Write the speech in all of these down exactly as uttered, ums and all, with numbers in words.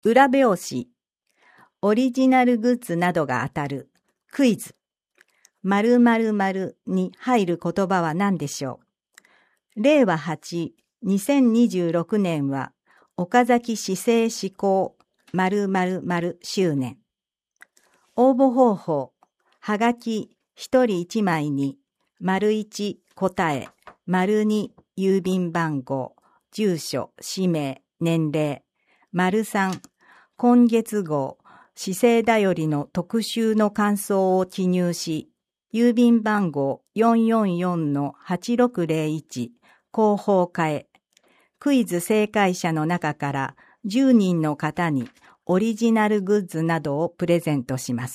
裏表紙、オリジナルグッズなどが当たるクイズ、〇〇〇に入る言葉は何でしょう。れいわはち、にせんにじゅうろくねんは岡崎市政施行〇〇〇周年。応募方法、はがきひとりいちまいに、丸いち答え、丸に郵便番号、住所、氏名、年齢、丸さん今月号、市政だよりの特集の感想を記入し、郵便番号 よんよんよんのはちろくぜろいち 広報課へ、クイズ正解者の中からじゅうにんの方にオリジナルグッズなどをプレゼントします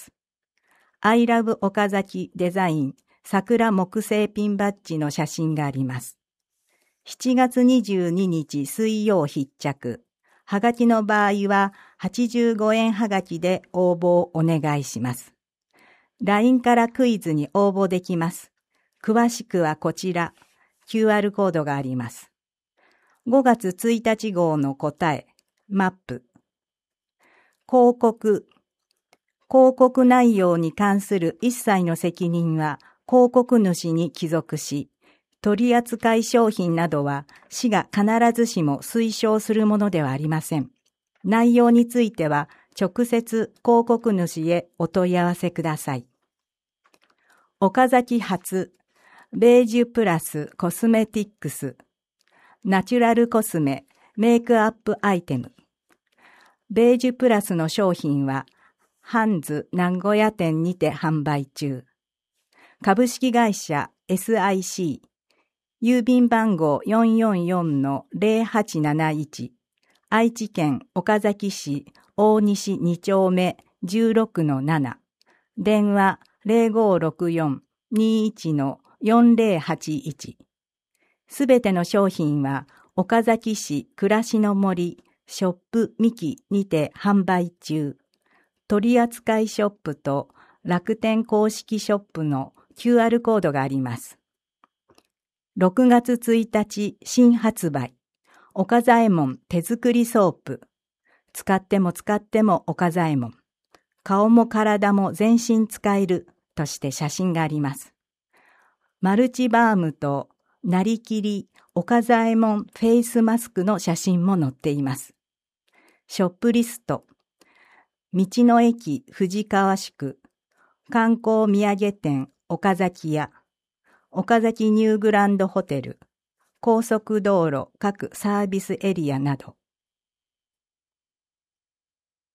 。I love 岡崎デザイン桜木製ピンバッジの写真があります。しちがつにじゅうににち水曜必着。はがきの場合ははちじゅうごえんはがきで応募をお願いします。ライン からクイズに応募できます。詳しくはこちら、キューアール コードがあります。ごがつついたち号の答え、マップ。広告。広告内容に関する一切の責任は広告主に帰属し、取扱い商品などは市が必ずしも推奨するものではありません。内容については直接広告主へお問い合わせください。岡崎発、ベージュプラスコスメティックス、ナチュラルコスメ、メイクアップアイテム。ベージュプラスの商品は、ハンズ名古屋店にて販売中。株式会社 エスアイシー、郵便番号 よんよんよんのぜろはちなないち、愛知県岡崎市大西に丁目 じゅうろくのなな、電話 ぜろごろくよん にいちのよんぜろはちいち。すべての商品は岡崎市暮らしの森ショップミキにて販売中。取扱いショップと楽天公式ショップの キューアール コードがあります。ろくがつついたち新発売。岡左衛門手作りソープ。使っても使っても岡左衛門。顔も体も全身使えるとして写真があります。マルチバームとなりきり岡左衛門フェイスマスクの写真も載っています。ショップリスト。道の駅藤川宿、観光土産店岡崎屋、岡崎ニューグランドホテル、高速道路各サービスエリアなど。